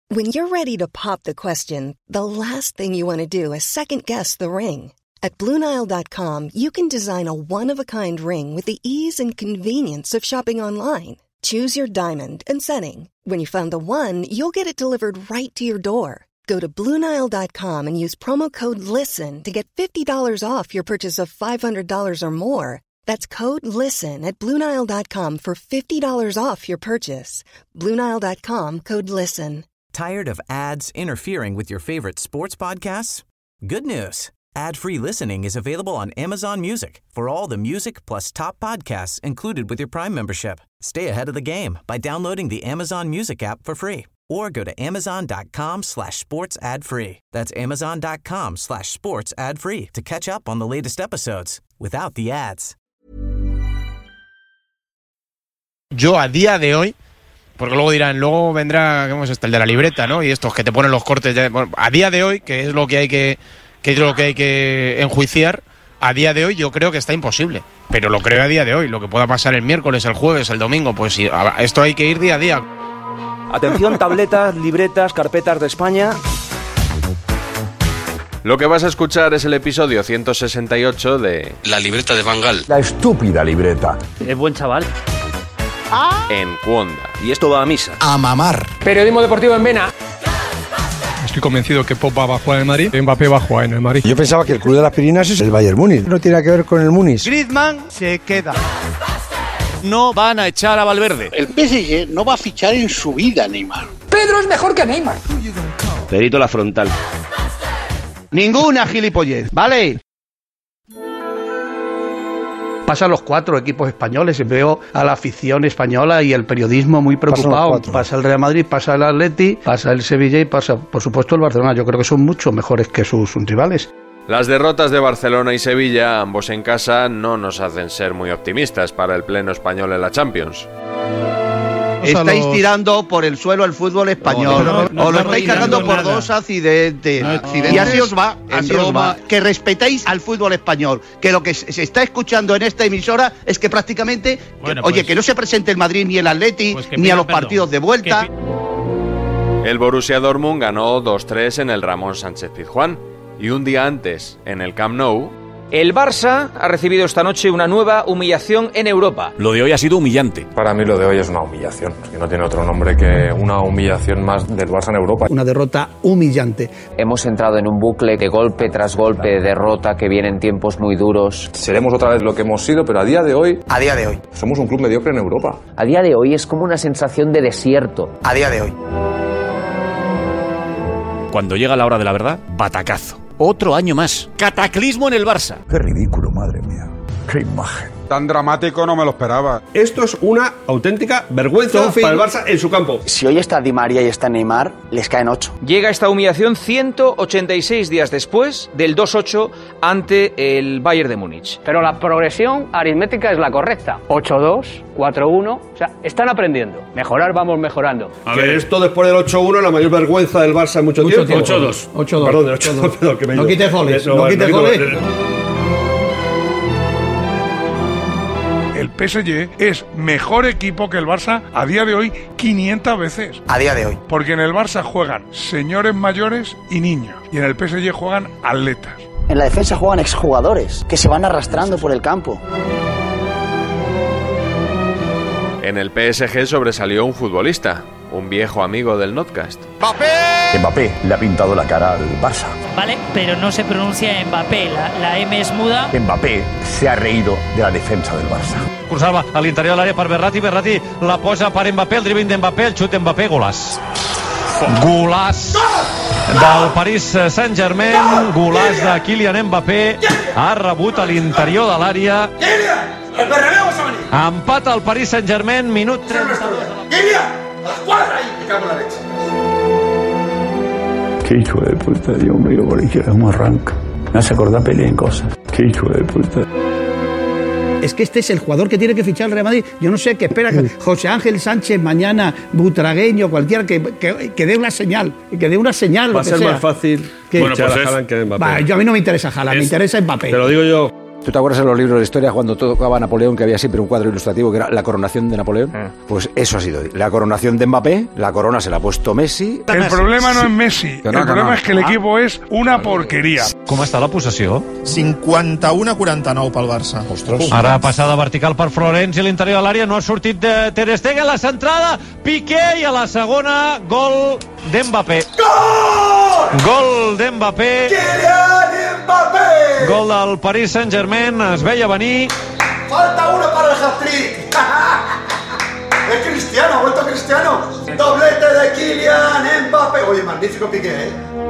When you're ready to pop the question, the last thing you want to do is second-guess the ring. At BlueNile.com, you can design a one-of-a-kind ring with the ease and convenience of shopping online. Choose your diamond and setting. When you find the one, you'll get it delivered right to your door. Go to BlueNile.com and use promo code LISTEN to get $50 off your purchase of $500 or more. That's code LISTEN at BlueNile.com for $50 off your purchase. BlueNile.com, code LISTEN. Tired of ads interfering with your favorite sports podcasts? Good news. Ad-free listening is available on Amazon Music for all the music plus top podcasts included with your Prime membership. Stay ahead of the game by downloading the Amazon Music app for free or go to amazon.com/sports ad free. That's amazon.com/sports ad free to catch up on the latest episodes without the ads. Yo a día de hoy, porque luego dirán, luego vendrá, ¿cómo es este? El de la libreta, ¿no? Y estos que te ponen los cortes. Bueno, a día de hoy, que es lo que hay que enjuiciar, a día de hoy yo creo que está imposible. Pero lo creo a día de hoy. Lo que pueda pasar el miércoles, el jueves, el domingo, pues sí, esto hay que ir día a día. Atención, tabletas, libretas, carpetas de España. Lo que vas a escuchar es el episodio 168 de La libreta de Van Gaal. La estúpida libreta. Es buen chaval. En Cuonda. Y esto va a misa. A mamar. Periodismo deportivo en Vena. Estoy convencido que Pogba va a jugar en el Madrid, Mbappé va a jugar en el Madrid. Yo pensaba que el club de las Pirinas es el Bayern Múnich. No tiene que ver con el Múnich. Griezmann se queda. No van a echar a Valverde. El PSG no va a fichar en su vida a Neymar. Pedro es mejor que Neymar. Perito la frontal. Ninguna gilipollez, ¿vale? Pasan los 4 equipos españoles, veo a la afición española y el periodismo muy preocupado. Pasa el Real Madrid, pasa el Atleti, pasa el Sevilla y pasa, por supuesto, el Barcelona. Yo creo que son mucho mejores que sus rivales. Las derrotas de Barcelona y Sevilla, ambos en casa, no nos hacen ser muy optimistas para el pleno español en la Champions. Estáis tirando por el suelo el fútbol español. Os lo estáis cargando por dos accidentes. Y así os va, así os va. Que respetéis al fútbol español. Que lo que se está escuchando en esta emisora es que prácticamente, que no se presente el Madrid ni el Atleti, ni a los partidos de vuelta. El Borussia Dortmund ganó 2-3 en el Ramón Sánchez Pizjuán. Y un día antes, en el Camp Nou, El Barça ha recibido esta noche una nueva humillación en Europa. Lo de hoy ha sido humillante. Para mí lo de hoy es una humillación, que no tiene otro nombre que una humillación más del Barça en Europa. Una derrota humillante. Hemos entrado en un bucle de golpe tras golpe, de derrota, que vienen tiempos muy duros. Seremos otra vez lo que hemos sido, pero a día de hoy somos un club mediocre en Europa. A día de hoy es como una sensación de desierto. A día de hoy. Cuando llega la hora de la verdad, batacazo. Otro año más. Cataclismo en el Barça. Qué ridículo, madre mía. Qué imagen. Tan dramático no me lo esperaba. Esto es una auténtica vergüenza para el Barça en su campo. Si hoy está Di María y está Neymar, les caen 8. Llega esta humillación 186 días después del 2-8 ante el Bayern de Múnich. Pero la progresión aritmética es la correcta. 8-2, 4-1, o sea, están aprendiendo. Mejorar, vamos mejorando. A ver, esto después del 8-1, la mayor vergüenza del Barça en mucho tiempo. 8-2. Perdón, del 8-2. Perdón, que me no quites goles, no quites goles. El PSG es mejor equipo que el Barça a día de hoy 500 veces. A día de hoy. Porque en el Barça juegan señores mayores y niños. Y en el PSG juegan atletas. En la defensa juegan exjugadores que se van arrastrando por el campo. En el PSG sobresalió un futbolista, un viejo amigo del Notcast. Mbappé le ha pintado la cara al Barça. Vale, pero no se pronuncia Mbappé, la M es muda. Mbappé se ha reído de la defensa del Barça. Cruzava a l'interior de l'àrea per Verratti la posa per Mbappé, el dribbling d'Mbappé, el xut d'Mbappé, golaç. Golaç del Paris Saint-Germain, golaç de Kylian Mbappé, ha rebut a l'interior de l'àrea. Empat al Paris Saint-Germain, minut 32. ¡A la cuadra ahí! ¡Me cago en la leche! Qué hijo de puta, Dios mío, por izquierda, cómo arranca. Me hace acordar pelea en cosas. Qué hijo de puta. Es que este es el jugador que tiene que fichar el Real Madrid. Yo no sé qué espera que José Ángel Sánchez mañana, Butragueño, cualquiera que dé una señal. Que dé una señal. Va a ser más fácil que fichar a Haaland que Mbappé. A mí no me interesa Haaland, me interesa Mbappé. Te lo digo yo. ¿Tú te acuerdas en los libros de historia cuando tocaba Napoleón, que había siempre un cuadro ilustrativo que era la coronación de Napoleón? Pues eso ha sido la coronación de Mbappé, la corona se la ha puesto Messi. El problema no es Messi, el problema és que l'equip és una porqueria. Com està la possessió? 51-49 pel Barça. Ostres. Ara passada vertical per Florenzi a l'interior de l'àrea, no ha sortit de Ter Stegen, la centrada, Piqué, i a la segona, gol d'Mbappé. Gol! Gol d'Mbappé. Kylian Mbappé! Gol del Paris Saint-Germain, es veia venir. Falta uno para el hat-trick. Es Cristiano, ha vuelto Cristiano. Doblete de Kylian Mbappé. Oye, magnífico Piqué,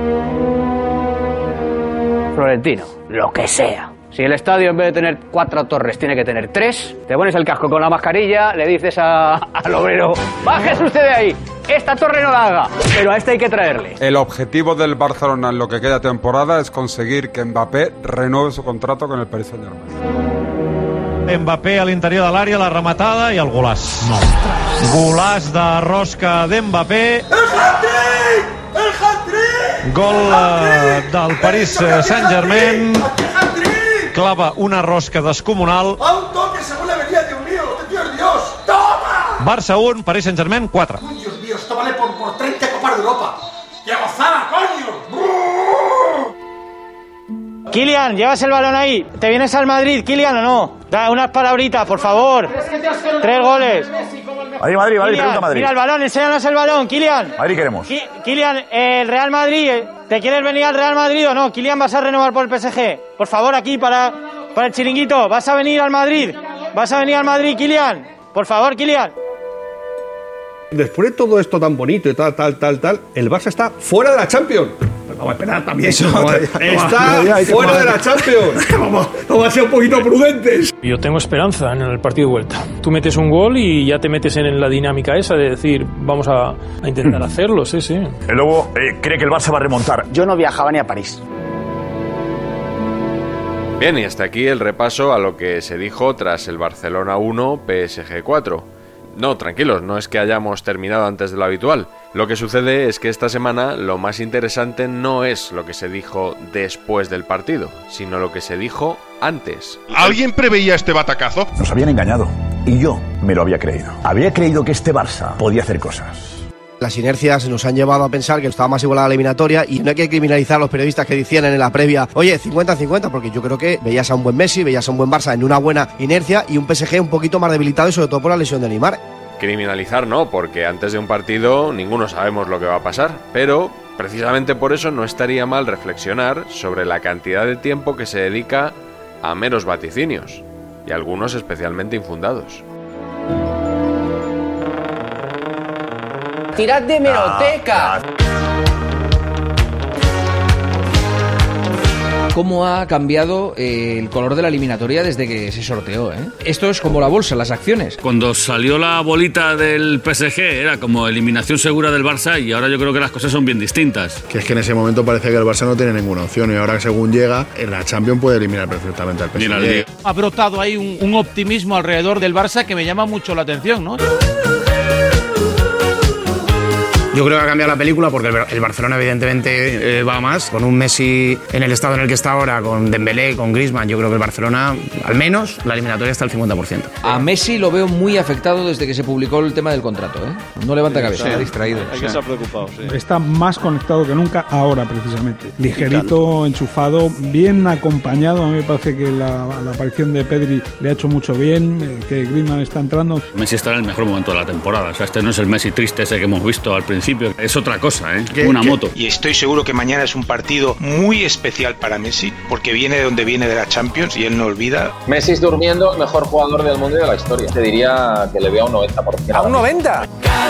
Florentino, lo que sea. Si el estadio en vez de tener 4 torres tiene que tener 3, te pones el casco con la mascarilla, le dices al obrero, bájese usted de ahí, esta torre no la haga, pero a este hay que traerle. El objetivo del Barcelona en lo que queda de temporada es conseguir que Mbappé renueve su contrato con el Paris Saint-Germain. Mbappé a l'interior de l'àrea, la rematada i el golàs. Golàs de rosca d'Mbappé. ¡El hat-trick! ¡El hat-trick! Gol del Paris Saint-Germain. Clava una rosca descomunal. A un toque según la venía, Dios mío, Dios, Dios. ¡Toma! Barça 1, Paris Saint-Germain 4. Uy, Dios mío, esto vale por 30 Copas de Europa. ¡Qué gozada, coño! Kylian, llevas el balón ahí. ¿Te vienes al Madrid, Kylian, o no? Da unas palabritas, por favor. 3 goles. Madrid, pregunta Madrid. Mira el balón, enséñanos el balón, Kylian. Madrid queremos. Kylian, el Real Madrid, ¿te quieres venir al Real Madrid o no? Kylian, ¿vas a renovar por el PSG? Por favor, aquí para el chiringuito. ¿Vas a venir al Madrid? ¿Vas a venir al Madrid, Kylian? Por favor, Kylian. Después de todo esto tan bonito y tal, el Barça está fuera de la Champions. Vamos a esperar también. Está fuera de la Champions. Vamos a ser un poquito prudentes. Yo tengo esperanza en el partido de vuelta. Tú metes un gol y ya te metes en la dinámica esa de decir, vamos a intentar hacerlo, sí. El Lobo cree que el Barça va a remontar. Yo no viajaba ni a París. Bien, y hasta aquí el repaso a lo que se dijo tras el Barcelona 1, PSG 4. No, tranquilos, no es que hayamos terminado antes de lo habitual. Lo que sucede es que esta semana lo más interesante no es lo que se dijo después del partido, sino lo que se dijo antes. ¿Alguien preveía este batacazo? Nos habían engañado y yo me lo había creído. Había creído que este Barça podía hacer cosas. Las inercias nos han llevado a pensar que estaba más igualada la eliminatoria y no hay que criminalizar a los periodistas que decían en la previa, oye, 50-50, porque yo creo que veías a un buen Messi, veías a un buen Barça en una buena inercia y un PSG un poquito más debilitado y sobre todo por la lesión de Neymar. Criminalizar no, porque antes de un partido ninguno sabemos lo que va a pasar, pero precisamente por eso no estaría mal reflexionar sobre la cantidad de tiempo que se dedica a meros vaticinios, y algunos especialmente infundados. ¡Tirad de hemeroteca! ¿Cómo ha cambiado el color de la eliminatoria desde que se sorteó? Esto es como la bolsa, las acciones. Cuando salió la bolita del PSG era como eliminación segura del Barça y ahora yo creo que las cosas son bien distintas. Que es que en ese momento parece que el Barça no tiene ninguna opción y ahora que según llega, en la Champions puede eliminar perfectamente al PSG. Ha brotado ahí un optimismo alrededor del Barça que me llama mucho la atención, ¿no? Yo creo que ha cambiado la película porque el Barcelona evidentemente va más. Con un Messi en el estado en el que está ahora, con Dembélé, con Griezmann, yo creo que el Barcelona, al menos, la eliminatoria está al 50%. A Messi lo veo muy afectado desde que se publicó el tema del contrato, No levanta cabeza. Se ha distraído. Hay que estar preocupado, sí. Está más conectado que nunca ahora, precisamente. Ligerito, enchufado, bien acompañado. A mí me parece que la aparición de Pedri le ha hecho mucho bien, que Griezmann está entrando. Messi está en el mejor momento de la temporada. O sea, este no es el Messi triste ese que hemos visto al principio. Es otra cosa, una moto. Y estoy seguro que mañana es un partido muy especial para Messi, porque viene de donde viene, de la Champions, y él no olvida. Messi es durmiendo el mejor jugador del mundo y de la historia. Te diría que le veo a un 90%. ¿A un 90%?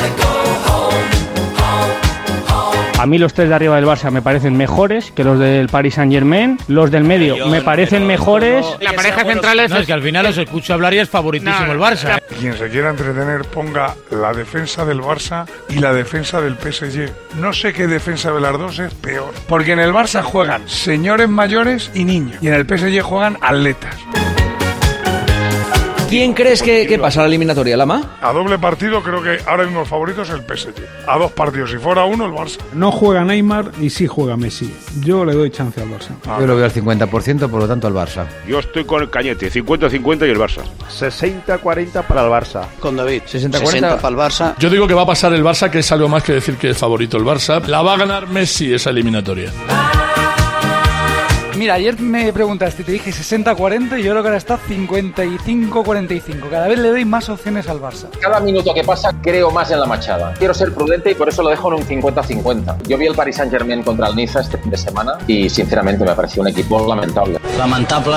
A mí los 3 de arriba del Barça me parecen mejores que los del Paris Saint-Germain. Los del medio me parecen mejores. La pareja central es que al final os escucho hablar y es favoritísimo el Barça. Quien se quiera entretener ponga la defensa del Barça y la defensa del PSG. No sé qué defensa de las dos es peor. Porque en el Barça juegan señores mayores y niños. Y en el PSG juegan atletas. quién crees que pasa la eliminatoria, Lama? A doble partido creo que ahora mismo el favorito es el PSG. A 2 partidos, si fuera uno, el Barça. No juega Neymar y sí juega Messi. Yo le doy chance al Barça. Yo lo veo al 50%, por lo tanto al Barça. Yo estoy con el Cañete, 50-50 y el Barça. 60-40 para el Barça. Con David. 60-40 para el Barça. Yo digo que va a pasar el Barça, que es algo más que decir que es favorito el Barça. La va a ganar Messi esa eliminatoria. Mira, ayer me preguntaste y te dije 60-40 y yo creo que ahora está 55-45. Cada vez le doy más opciones al Barça. Cada minuto que pasa creo más en la Machada. Quiero ser prudente y por eso lo dejo en un 50-50. Yo vi el Paris Saint-Germain contra el Niza este fin de semana y sinceramente me pareció un equipo lamentable. Lamentable.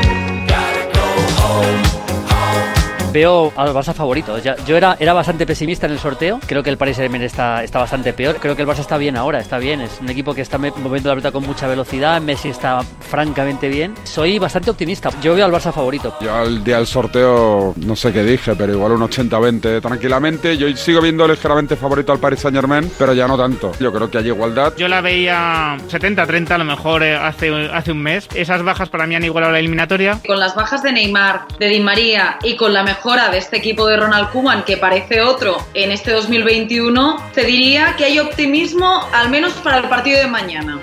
Veo al Barça favorito. Yo era bastante pesimista en el sorteo. Creo que el Paris Saint-Germain está bastante peor. Creo que el Barça está bien ahora, está bien. Es un equipo que está moviendo la pelota con mucha velocidad. Messi está francamente bien. Soy bastante optimista. Yo veo al Barça favorito. Yo al día del sorteo no sé qué dije, pero igual un 80-20 tranquilamente. Yo sigo viendo ligeramente favorito al Paris Saint-Germain, pero ya no tanto. Yo creo que hay igualdad. Yo la veía 70-30 a lo mejor hace un mes. Esas bajas para mí han igualado la eliminatoria. Con las bajas de Neymar, de Di María y con la mejora de este equipo de Ronald Koeman, que parece otro en este 2021, te diría que hay optimismo al menos para el partido de mañana.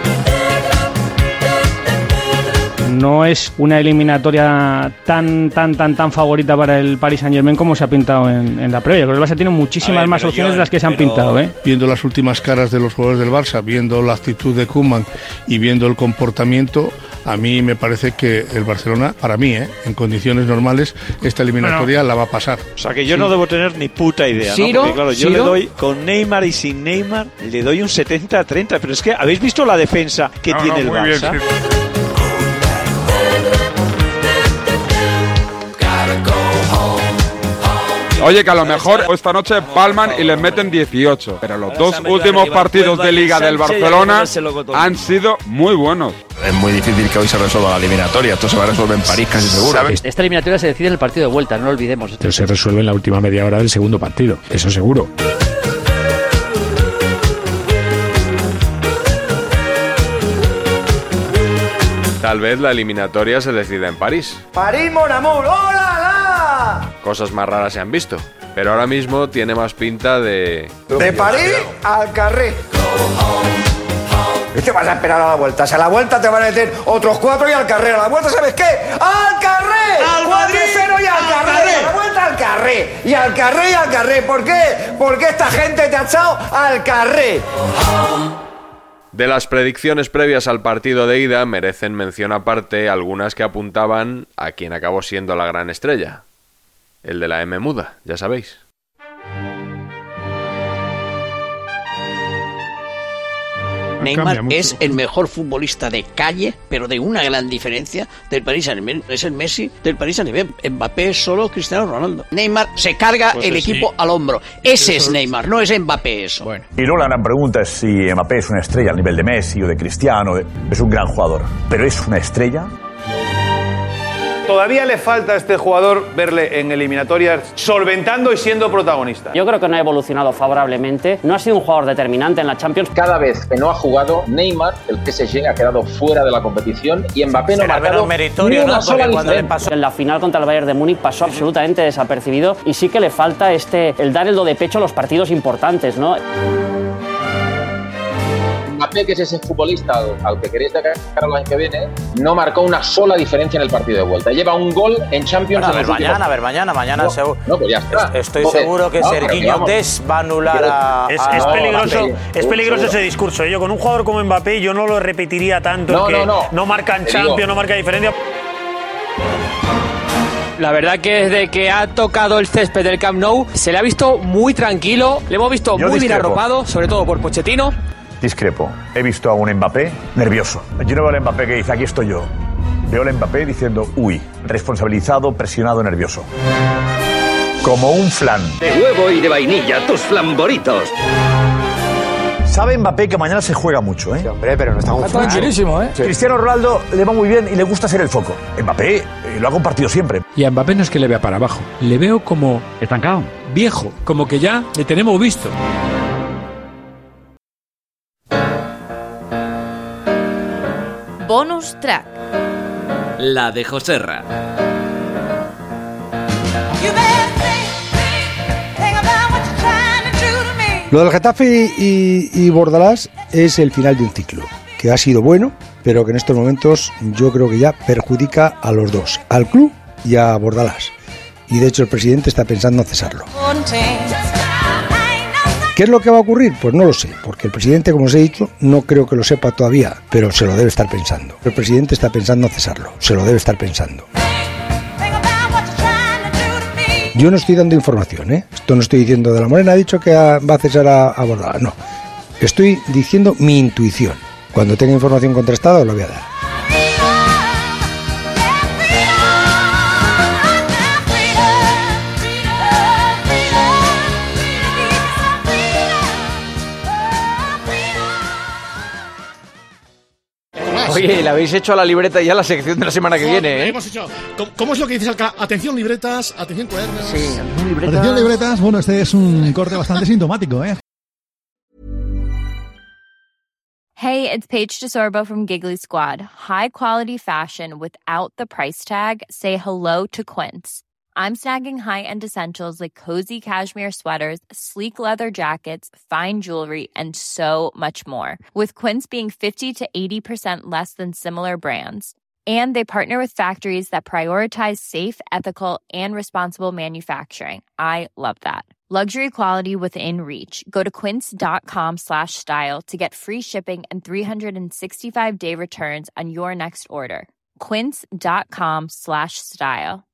No es una eliminatoria tan favorita para el Paris Saint-Germain como se ha pintado en la previa. Creo que el Barça tiene muchísimas más opciones de las que se han pintado. Viendo las últimas caras de los jugadores del Barça, viendo la actitud de Koeman y viendo el comportamiento, a mí me parece que el Barcelona, para mí, en condiciones normales, esta eliminatoria la va a pasar. O sea que yo no debo tener ni puta idea, ¿no? Porque claro, yo le doy, con Neymar y sin Neymar, le doy un 70-30. Pero es que, ¿habéis visto la defensa que tiene el Barça? Bien, sí. Oye, que a lo mejor esta noche palman y les meten 18. Pero los dos últimos partidos de Liga del Barcelona han sido muy buenos. Es muy difícil que hoy se resuelva la eliminatoria. Esto se va a resolver en París casi seguro. Esta eliminatoria se decide en el partido de vuelta, no lo olvidemos. Pero se resuelve en la última media hora del segundo partido. Eso seguro. Tal vez la eliminatoria se decida en París. París, mon amour, ¡hola! Cosas más raras se han visto, pero ahora mismo tiene más pinta de... De París al Carré. ¿Qué te vas a esperar a la vuelta? Si a la vuelta te van a meter otros 4 y al Carré. A la vuelta, ¿sabes qué? ¡Al Carré! ¡Al 4-0 y al Carré! A la vuelta al Carré. Y al Carré y al Carré. ¿Por qué? Porque esta gente te ha echado al Carré. De las predicciones previas al partido de ida merecen mención aparte algunas que apuntaban a quien acabó siendo la gran estrella. El de la M muda, ya sabéis. Neymar es el mejor futbolista de calle, pero de una gran diferencia del Paris Saint-Germain. Es el Messi del Paris Saint-Germain. Mbappé es solo Cristiano Ronaldo. Neymar se carga pues el equipo al hombro. Ese es Neymar, no es Mbappé eso. Bueno. Y luego la gran pregunta es si Mbappé es una estrella al nivel de Messi o de Cristiano. Es un gran jugador, pero ¿es una estrella? Todavía le falta a este jugador verle en eliminatorias solventando y siendo protagonista. Yo creo que no ha evolucionado favorablemente. No ha sido un jugador determinante en la Champions. Cada vez que no ha jugado, Neymar, el PSG, ha quedado fuera de la competición y Mbappé no ha marcado ni una sola diferencia. En la final contra el Bayern de Múnich pasó absolutamente desapercibido y sí que le falta el dar el do de pecho a los partidos importantes, ¿no? Mbappé, que es ese futbolista al que queréis sacar el año que viene, no marcó una sola diferencia en el partido de vuelta. Lleva un gol en Champions. Bueno, mañana. No, pues ya está. Estoy seguro que Serginho Dest va a anular Es peligroso ese discurso. Yo con un jugador como Mbappé yo no lo repetiría tanto. No marca en Champions, no marca diferencia. La verdad que desde que ha tocado el césped del Camp Nou se le ha visto muy tranquilo, le hemos visto muy bien arropado, sobre todo por Pochettino. Discrepo. He visto a un Mbappé nervioso. Yo no veo al Mbappé que dice, aquí estoy yo. Veo al Mbappé diciendo, uy, responsabilizado, presionado, nervioso. Como un flan. De huevo y de vainilla, tus flamboritos. Sabe Mbappé que mañana se juega mucho, ¿eh? Sí, hombre, pero no está muy tranquilísimo, ¿eh? Sí. Cristiano Ronaldo le va muy bien y le gusta ser el foco. Mbappé lo ha compartido siempre. Y a Mbappé no es que le vea para abajo. Le veo como... estancado. Viejo. Como que ya le tenemos visto. Bonus track. La de Joserra. Lo del Getafe y Bordalás es el final de un ciclo, que ha sido bueno, pero que en estos momentos yo creo que ya perjudica a los dos, al club y a Bordalás. Y de hecho el presidente está pensando en cesarlo. ¿Qué es lo que va a ocurrir? Pues no lo sé, porque el presidente, como os he dicho, no creo que lo sepa todavía, pero se lo debe estar pensando. El presidente está pensando en cesarlo, se lo debe estar pensando. Yo no estoy dando información, ¿eh? Esto no estoy diciendo de la Morena ha dicho que va a cesar a Bordalás, no. Estoy diciendo mi intuición. Cuando tenga información contrastada os la voy a dar. Oye, le habéis hecho a la libreta ya la sección de la semana que viene, ¿eh? Hemos hecho. ¿Cómo es lo que dices, Alca? Atención libretas, atención cuadernos. Sí, atención libretas. Atención libretas. Bueno, este es un corte bastante sintomático, ¿eh? Hey, it's Paige DeSorbo from Giggly Squad. High quality fashion without the price tag. Say hello to Quince. I'm snagging high-end essentials like cozy cashmere sweaters, sleek leather jackets, fine jewelry, and so much more. With Quince being 50 to 80% less than similar brands. And they partner with factories that prioritize safe, ethical, and responsible manufacturing. I love that. Luxury quality within reach. Go to quince.com/style to get free shipping and 365-day returns on your next order. Quince.com/style.